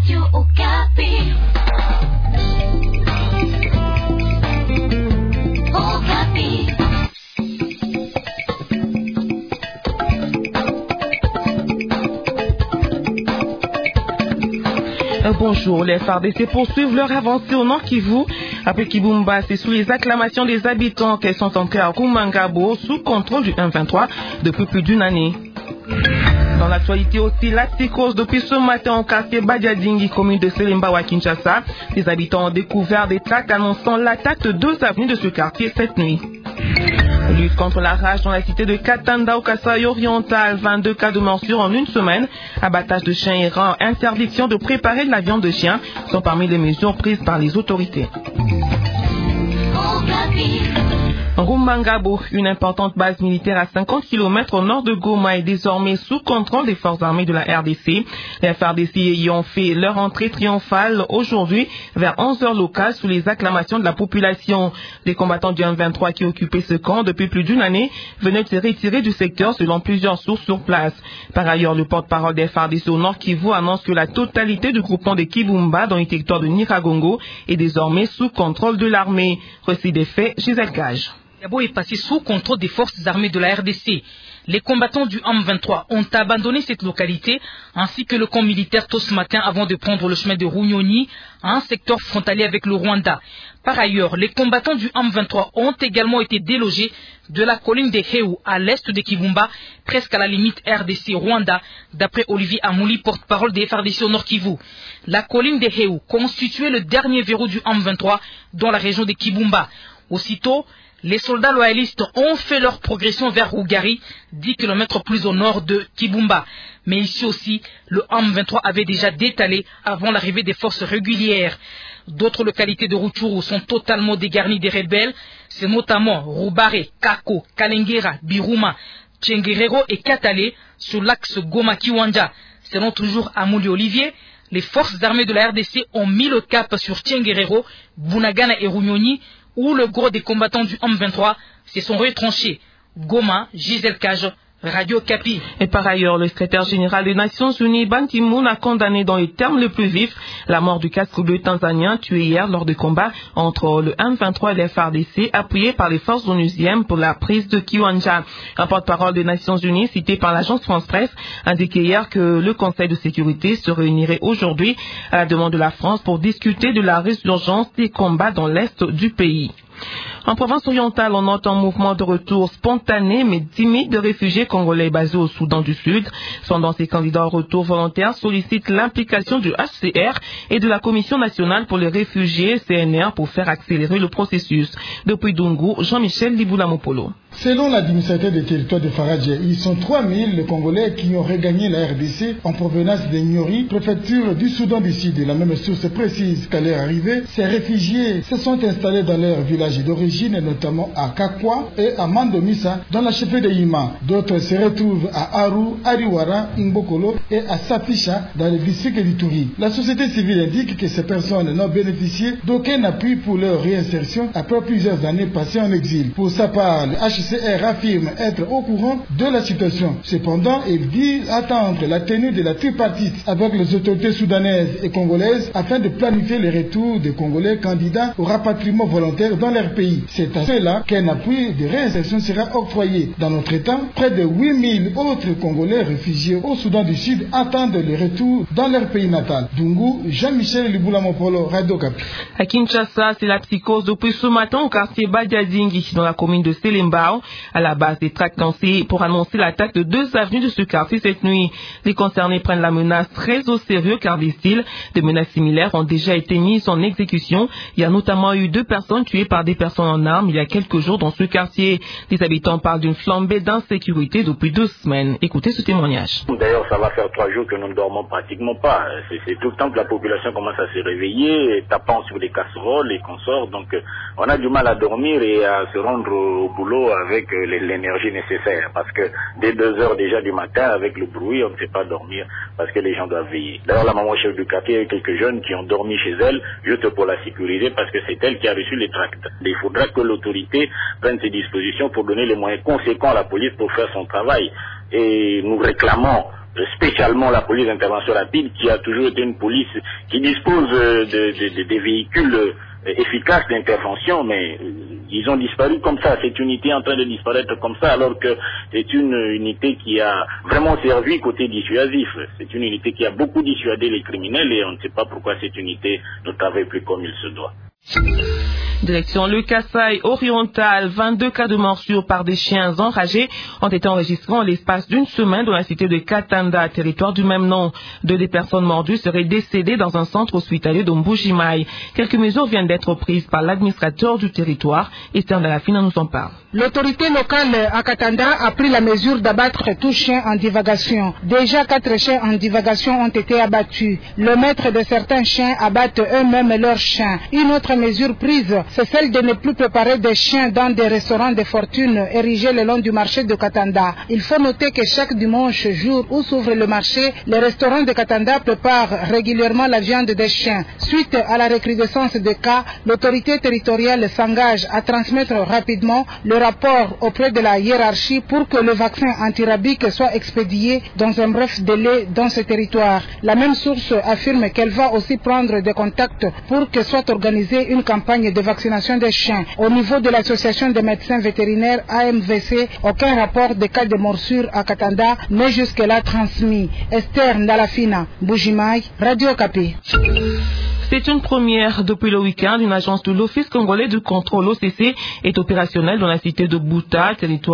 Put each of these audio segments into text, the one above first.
Radio Okapi. Okapi. Bonjour, les FARDC poursuivent leur avancée au Nord Kivu. Après Kibumba, c'est sous les acclamations des habitants qu'elles sont entrées à Rumangabo sous contrôle du M23 depuis plus d'une année. Dans l'actualité aussi, la psychose depuis ce matin au quartier Badiadingi, commune de Selemba à Kinshasa. Les habitants ont découvert des tracts annonçant l'attaque de 2 avenues de ce quartier cette nuit. Lutte contre la rage dans la cité de Katanda au Kasaï oriental, 22 cas de morsure en une semaine, abattage de chiens errants, interdiction de préparer de la viande de chien sont parmi les mesures prises par les autorités. Rumangabo, une importante base militaire à 50 km au nord de Goma, est désormais sous contrôle des forces armées de la RDC. Les FARDC ayant fait leur entrée triomphale aujourd'hui vers 11h locales sous les acclamations de la population. Les combattants du M23 qui occupaient ce camp depuis plus d'une année venaient de se retirer du secteur selon plusieurs sources sur place. Par ailleurs, le porte-parole des FARDC au nord Kivu annonce que la totalité du groupement de Kibumba dans les territoires de Nyiragongo est désormais sous contrôle de l'armée. Récit des faits, Gisèle Cage. Yabo est passé sous contrôle des forces armées de la RDC. Les combattants du M23 ont abandonné cette localité ainsi que le camp militaire tôt ce matin avant de prendre le chemin de Runyoni, un secteur frontalier avec le Rwanda. Par ailleurs, les combattants du M23 ont également été délogés de la colline de Heu à l'est de Kibumba, presque à la limite RDC-Rwanda, d'après Olivier Amouli, porte-parole des FARDC au Nord Kivu. La colline de Heu constituait le dernier verrou du M23 dans la région de Kibumba. Aussitôt, les soldats loyalistes ont fait leur progression vers Rougari, 10 km plus au nord de Kibumba. Mais ici aussi, le M23 avait déjà détalé avant l'arrivée des forces régulières. D'autres localités de Rutshuru sont totalement dégarnies des rebelles. C'est notamment Rubare, Kako, Kalengera, Biruma, Tchenguerero et Katale sur l'axe Goma-Kiwanja. Selon toujours Amouli Olivier, les forces armées de la RDC ont mis le cap sur Tchenguerero, Bunagana et Runyoni, où le gros des combattants du M23 se sont retranchés. Goma, Gisèle Cage, Radio Okapi. Et par ailleurs, le secrétaire général des Nations Unies, Ban Ki-moon, a condamné dans les termes les plus vifs la mort du casque bleu tanzanien tué hier lors de combats entre le M23 et les FARDC, appuyés par les forces onusiennes pour la prise de Kiwanja. Un porte-parole des Nations Unies, cité par l'agence France-Presse, indiquait hier que le Conseil de sécurité se réunirait aujourd'hui à la demande de la France pour discuter de la résurgence des combats dans l'est du pays. En province orientale, on note un mouvement de retour spontané mais timide de réfugiés congolais basés au Soudan du Sud. Cependant, ces candidats au retour volontaire sollicitent l'implication du HCR et de la Commission nationale pour les réfugiés CNR pour faire accélérer le processus. Depuis Dungu, Jean-Michel Liboulamopolo. Selon l'administrateur des territoires de Faradje, ils sont 3000 les Congolais qui ont regagné la RDC en provenance de Nyori, préfecture du Soudan du Sud. La même source précise qu'à leur arrivée, ces réfugiés se sont installés dans leur village d'origine, notamment à Kakwa et à Mandomisa, dans la chefferie de Yima. D'autres se retrouvent à Aru, Ariwara, Mbokolo et à Sapisha, dans le district d'Ituri. La société civile indique que ces personnes n'ont bénéficié d'aucun appui pour leur réinsertion après plusieurs années passées en exil. Pour sa part, le HCR affirme être au courant de la situation. Cependant, il dit attendre la tenue de la tripartite avec les autorités soudanaises et congolaises afin de planifier le retour des Congolais candidats au rapatriement volontaire dans leur pays. C'est à cela qu'un appui de réinsertion sera octroyé. Dans notre temps, près de 8000 autres Congolais réfugiés au Soudan du Sud attendent le retour dans leur pays natal. Dungu, Jean-Michel Liboulamopolo, Radio Okapi. À Kinshasa, c'est la psychose depuis ce matin au quartier Badiadingi, dans la commune de Selembao, à la base des tracts lancés pour annoncer l'attaque de 2 avenues de ce quartier cette nuit. Les concernés prennent la menace très au sérieux car, disent-ils, des menaces similaires ont déjà été mises en exécution. Il y a notamment eu 2 personnes tuées par des personnes en armes il y a quelques jours dans ce quartier. Les habitants parlent d'une flambée d'insécurité depuis 2 semaines. Écoutez ce témoignage. D'ailleurs, ça va faire 3 jours que nous ne dormons pratiquement pas. C'est tout le temps que la population commence à se réveiller, tapant sur les casseroles et consorts. Donc, on a du mal à dormir et à se rendre au boulot avec l'énergie nécessaire. Parce que dès 2 heures déjà du matin, avec le bruit, on ne sait pas dormir parce que les gens doivent veiller. D'ailleurs, la maman chef du quartier, il y a eu quelques jeunes qui ont dormi chez elle, juste pour la sécurité, parce que c'est elle qui a reçu les tracts. Il faudra que l'autorité prenne ses dispositions pour donner les moyens conséquents à la police pour faire son travail. et nous réclamons spécialement la police d'intervention rapide qui a toujours été une police qui dispose de véhicules efficaces d'intervention, mais ils ont disparu comme ça. Cette unité est en train de disparaître comme ça, alors que c'est une unité qui a vraiment servi côté dissuasif. C'est une unité qui a beaucoup dissuadé les criminels et on ne sait pas pourquoi cette unité ne travaille plus comme il se doit. Direction le Kasaï oriental, 22 cas de morsure par des chiens enragés ont été enregistrés en l'espace d'une semaine dans la cité de Katanda, territoire du même nom. 2 des personnes mordues seraient décédées dans un centre hospitalier de Mbujimaï. Quelques mesures viennent d'être prises par l'administrateur du territoire. Esther Dalafina nous en parle. L'autorité locale à Katanda a pris la mesure d'abattre tout chien en divagation. Déjà 4 chiens en divagation ont été abattus. Le maître de certains chiens abattent eux-mêmes leurs chiens. Une autre mesure prise, c'est celle de ne plus préparer des chiens dans des restaurants de fortune érigés le long du marché de Katanda. Il faut noter que chaque dimanche, jour où s'ouvre le marché, les restaurants de Katanda préparent régulièrement la viande des chiens. Suite à la recrudescence des cas, l'autorité territoriale s'engage à transmettre rapidement le rapport auprès de la hiérarchie pour que le vaccin antirabique soit expédié dans un bref délai dans ce territoire. La même source affirme qu'elle va aussi prendre des contacts pour que soit organisée une campagne de vaccination des chiens. Au niveau de l'association des médecins vétérinaires AMVC, aucun rapport de cas de morsure à Katanda n'est jusque-là transmis. Esther Ndalafina, Mbujimaï, Radio Okapi. C'est une première depuis le week-end. Une agence de l'Office congolais de contrôle OCC est opérationnelle dans la cité de Bouta,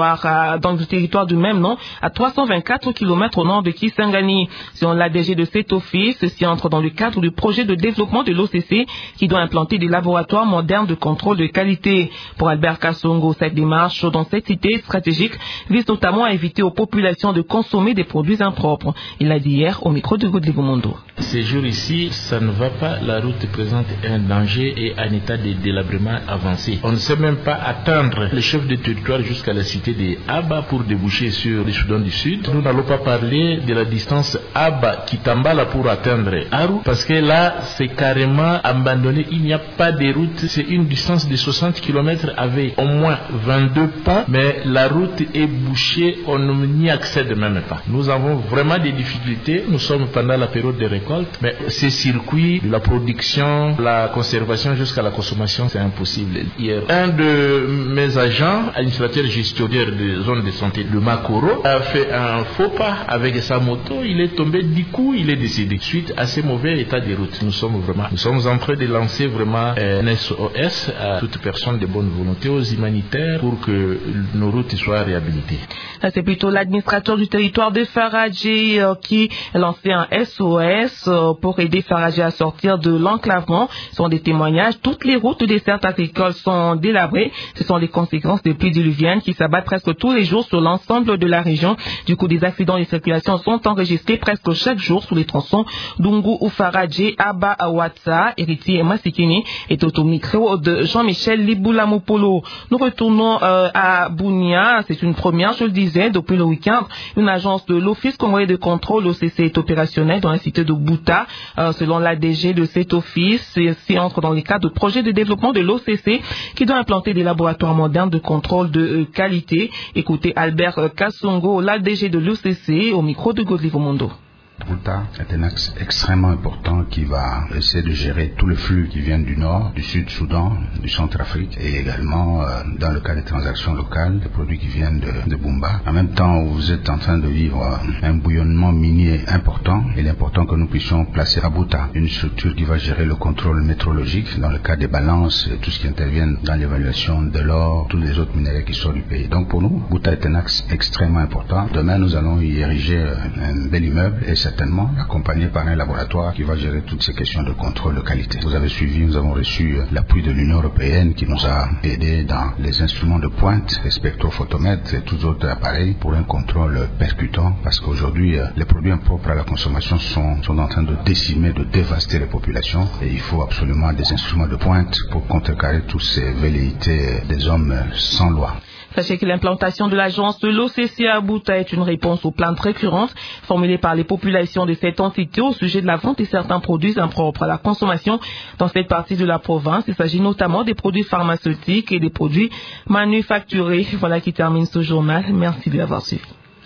dans le territoire du même nom, à 324 km au nord de Kisangani. Selon l'ADG de cet office, ceci entre dans le cadre du projet de développement de l'OCC qui doit implanter des laboratoires modernes de contrôle de qualité. Pour Albert Kassongo, cette démarche dans cette cité stratégique vise notamment à éviter aux populations de consommer des produits impropres. Il l'a dit hier au micro de Godlivo Mondo. Ces jours ici, ça ne va pas. La route présente un danger et un état de délabrement avancé. On ne sait même pas atteindre le chef de territoire jusqu'à la cité de Aba pour déboucher sur le Soudan du Sud. Nous n'allons pas parler de la distance Aba-Kitambala pour atteindre Aru, parce que là, c'est carrément abandonné. Il n'y a pas de route. C'est une distance de 60 km avec au moins 22 pas, mais la route est bouchée. On n'y accède même pas. Nous avons vraiment des difficultés. Nous sommes pendant la période de récolte, mais ces circuits de la production, la conservation jusqu'à la consommation, c'est impossible. Hier, un de mes agents, administrateur gestionnaire de zone de santé de Makoro, a fait un faux pas avec sa moto. Il est tombé, du coup, il est décédé. Suite à ce mauvais état de route, nous sommes en train de lancer vraiment un SOS à toute personne de bonne volonté, aux humanitaires, pour que nos routes soient réhabilitées. C'est plutôt l'administrateur du territoire de Faradji qui a lancé un SOS pour aider Faradji à sortir de l'enclavement. Ce sont des témoignages. Toutes les routes des dessertes agricoles sont délabrées. Ce sont les conséquences des pluies diluviennes qui s'abattent presque tous les jours sur l'ensemble de la région. Du coup, des accidents de circulation sont enregistrés presque chaque jour sur les tronçons d'Ungu ou Faradji, Aba, Awatsa, Eriti et Masikini et au micro de Jean-Michel Liboulamopolo. Nous retournons à Bounia. C'est une première, je le disais, depuis le week-end. Une agence de l'Office congolais de contrôle, OCC, est opérationnelle dans la cité de Bouta. Selon l'ADG de cet office, ceci entre dans les cadres de projet de développement de l'OCC qui doit implanter des laboratoires modernes de contrôle de qualité. Écoutez Albert Kassongo, l'ADG de l'OCC, au micro de Godlivo Mondo. Bouta est un axe extrêmement important qui va essayer de gérer tout le flux qui vient du nord, du sud Soudan, du centre-Afrique et également dans le cas des transactions locales, des produits qui viennent de Bumba. En même temps, vous êtes en train de vivre un bouillonnement minier important. Il est important que nous puissions placer à Bouta une structure qui va gérer le contrôle métrologique dans le cas des balances et tout ce qui intervient dans l'évaluation de l'or, tous les autres minéraux qui sortent du pays. Donc pour nous, Bouta est un axe extrêmement important. Demain, nous allons y ériger un bel immeuble et certainement accompagné par un laboratoire qui va gérer toutes ces questions de contrôle de qualité. Vous avez suivi, nous avons reçu l'appui de l'Union européenne qui nous a aidé dans les instruments de pointe, les spectrophotomètres et tous autres appareils pour un contrôle percutant parce qu'aujourd'hui, les produits impropres à la consommation sont en train de décimer, de dévaster les populations et il faut absolument des instruments de pointe pour contrecarrer toutes ces velléités des hommes sans loi. Sachez que l'implantation de l'agence de l'OCC à Bouta est une réponse aux plaintes récurrentes formulées par les populations de cette entité au sujet de la vente de certains produits impropres à la consommation dans cette partie de la province. Il s'agit notamment des produits pharmaceutiques et des produits manufacturés. Voilà qui termine ce journal. Merci de l'avoir suivi.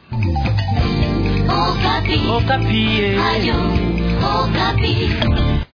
Okapi. Okapi. Radio Okapi.